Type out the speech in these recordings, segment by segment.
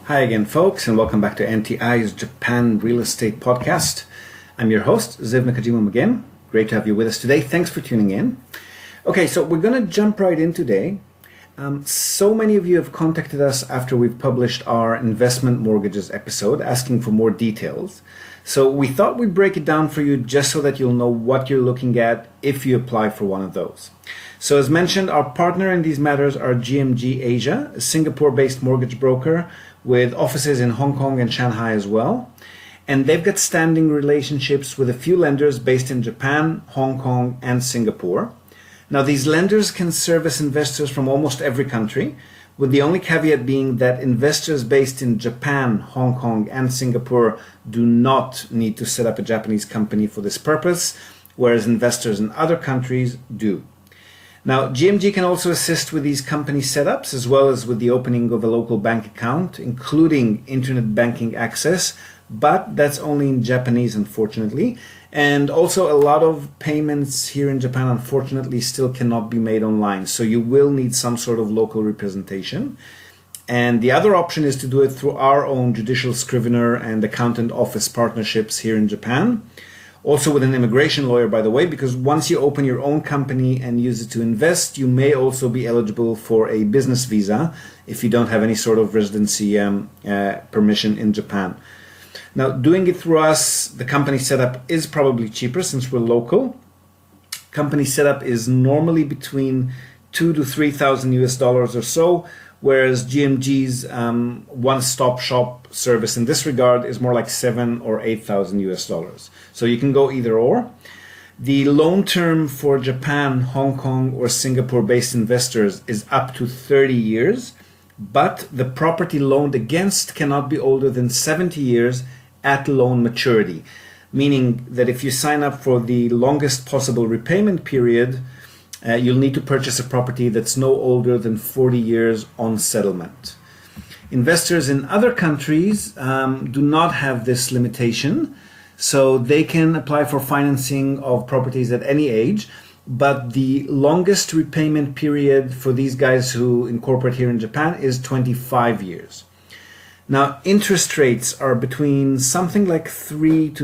Hi again, folks, and welcome back to NTI's Japan Real Estate Podcast. I'm your host, Ziv Nakajima again. Great to have you with us today. Thanks for tuning in. Okay, so we're going to jump right in today. So many of you have contacted us after we've published our investment mortgages episode, asking for more details. So we thought we'd break it down for you just so that you'll know what you're looking at if you apply for one of those. So as mentioned, our partner in these matters are GMG Asia, a Singapore-based mortgage broker with offices in Hong Kong and Shanghai as well. And they've got standing relationships with a few lenders based in Japan, Hong Kong, and Singapore. Now, these lenders can service investors from almost every country, with the only caveat being that investors based in Japan, Hong Kong, and Singapore do not need to set up a Japanese company for this purpose, whereas investors in other countries do. Now, GMG can also assist with these company setups as well as with the opening of a local bank account, including internet banking access, but that's only in Japanese, unfortunately. And also a lot of payments here in Japan, unfortunately, still cannot be made online. So you will need some sort of local representation. And the other option is to do it through our own judicial scrivener and accountant office partnerships here in Japan. Also with an immigration lawyer, by the way, because once you open your own company and use it to invest, you may also be eligible for a business visa if you don't have any sort of residency permission in Japan. Now, doing it through us, the company setup is probably cheaper since we're local. Company setup is normally between $2,000 to $3,000 or so, whereas GMG's one-stop shop service in this regard is more like $7,000 or $8,000. So you can go either or. The loan term for Japan, Hong Kong, or Singapore-based investors is up to 30 years, but the property loaned against cannot be older than 70 years at loan maturity, meaning that if you sign up for the longest possible repayment period, you'll need to purchase a property that's no older than 40 years on settlement. Investors in other countries do not have this limitation, so they can apply for financing of properties at any age, but the longest repayment period for these guys who incorporate here in Japan is 25 years. Now, interest rates are between something like 3 to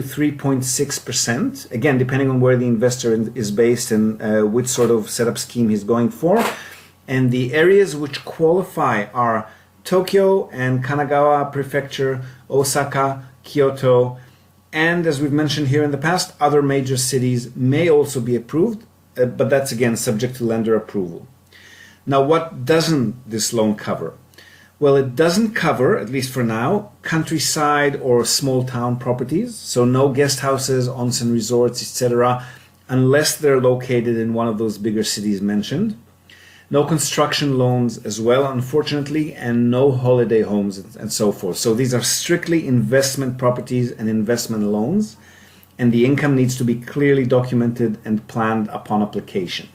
3.6%, again, depending on where the investor is based and which sort of setup scheme he's going for. And the areas which qualify are Tokyo and Kanagawa Prefecture, Osaka, Kyoto, and as we've mentioned here in the past, other major cities may also be approved, but that's again subject to lender approval. Now, what doesn't this loan cover? Well, it doesn't cover, at least for now, countryside or small town properties, so no guest houses, onsen resorts, etc., unless they're located in one of those bigger cities mentioned. No construction loans as well, unfortunately, and no holiday homes and so forth. So these are strictly investment properties and investment loans, and the income needs to be clearly documented and planned upon application.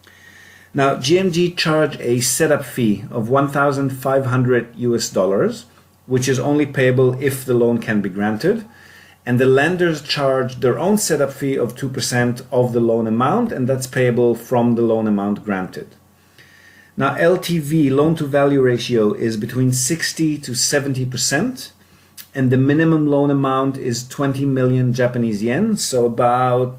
Now, GMG charge a setup fee of $1,500, which is only payable if the loan can be granted. And the lenders charge their own setup fee of 2% of the loan amount, and that's payable from the loan amount granted. Now, LTV, loan to value ratio, is between 60 to 70%. And the minimum loan amount is 20 million Japanese yen, so about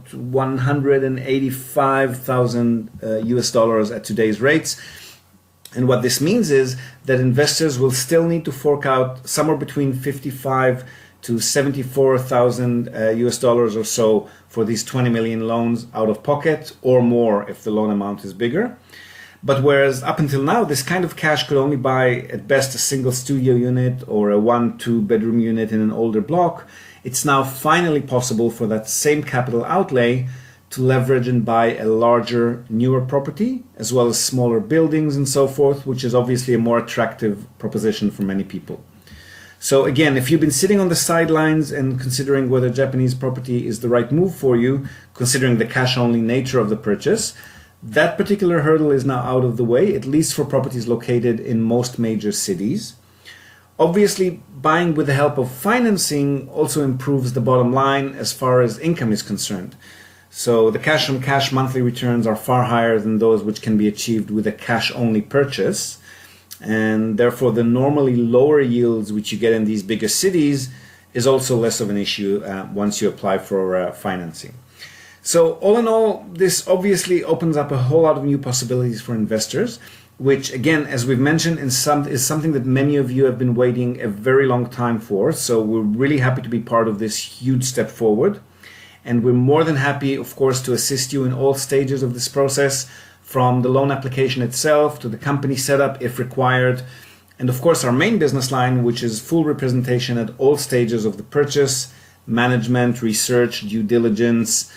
$185,000 at today's rates. And what this means is that investors will still need to fork out somewhere between 55 to 74,000 US dollars or so for these 20 million loans out of pocket, or more if the loan amount is bigger. But whereas up until now, this kind of cash could only buy at best a single studio unit or a 1-2 bedroom unit in an older block, it's now finally possible for that same capital outlay to leverage and buy a larger, newer property, as well as smaller buildings and so forth, which is obviously a more attractive proposition for many people. So again, if you've been sitting on the sidelines and considering whether Japanese property is the right move for you, considering the cash-only nature of the purchase, that particular hurdle is now out of the way, at least for properties located in most major cities. Obviously, buying with the help of financing also improves the bottom line as far as income is concerned. So the cash-on-cash monthly returns are far higher than those which can be achieved with a cash-only purchase. and therefore the normally lower yields which you get in these bigger cities is also less of an issue once you apply for financing. So all in all, this obviously opens up a whole lot of new possibilities for investors, which again, as we've mentioned, is something that many of you have been waiting a very long time for. So we're really happy to be part of this huge step forward. And we're more than happy, of course, to assist you in all stages of this process, from the loan application itself to the company setup if required. And of course, our main business line, which is full representation at all stages of the purchase, management, research, due diligence,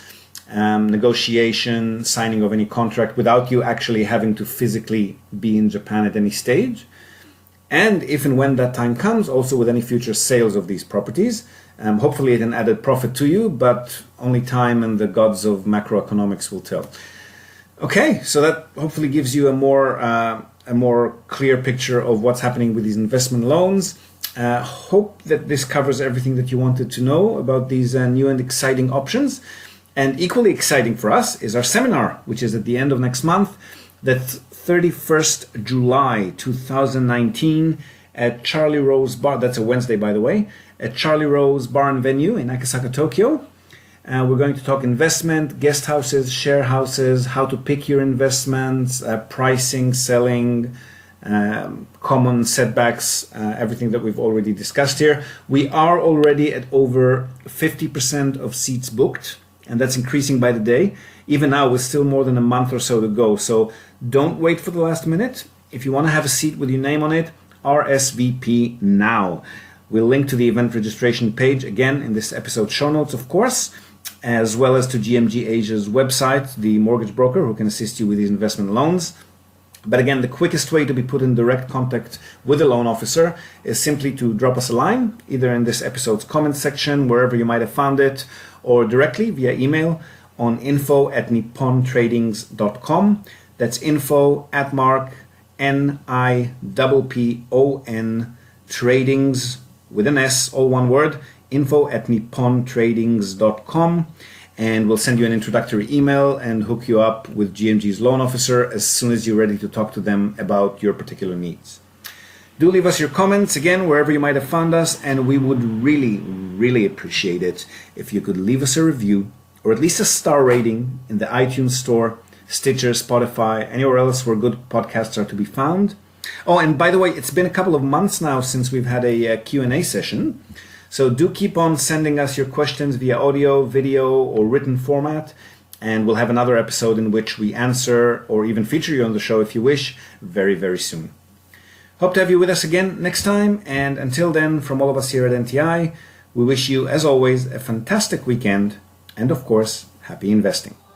negotiation, signing of any contract without you actually having to physically be in Japan at any stage. And if and when that time comes, also with any future sales of these properties, hopefully at an added profit to you, but only time and the gods of macroeconomics will tell. Okay, so that hopefully gives you a more clear picture of what's happening with these investment loans. Hope that this covers everything that you wanted to know about these new and exciting options. And equally exciting for us is our seminar, which is at the end of next month. That's 31st July 2019 at Charlie Rose Bar. That's a Wednesday, by the way, at Charlie Rose Bar and Venue in Akasaka, Tokyo. We're going to talk investment, guest houses, share houses, how to pick your investments, pricing, selling, common setbacks, everything that we've already discussed here. We are already at over 50% of seats booked, and that's increasing by the day. Even now, with still more than a month or so to go. So don't wait for the last minute. If you want to have a seat with your name on it, RSVP now. We'll link to the event registration page again in this episode show notes, of course, as well as to GMG Asia's website, the mortgage broker who can assist you with these investment loans. But again, the quickest way to be put in direct contact with a loan officer is simply to drop us a line, either in this episode's comment section, wherever you might have found it, or directly via email on info@nippontradings.com. That's info@NIPPON tradings with an S, all one word, info@nippontradings.com. And we'll send you an introductory email and hook you up with GMG's loan officer as soon as you're ready to talk to them about your particular needs. Do leave us your comments, again, wherever you might have found us, and we would really, really appreciate it if you could leave us a review or at least a star rating in the iTunes Store, Stitcher, Spotify, anywhere else where good podcasts are to be found. Oh, and by the way, it's been a couple of months now since we've had a Q&A session. So do keep on sending us your questions via audio, video, or written format, and we'll have another episode in which we answer or even feature you on the show if you wish very, very soon. Hope to have you with us again next time, and until then, from all of us here at NTI, we wish you, as always, a fantastic weekend and, of course, happy investing.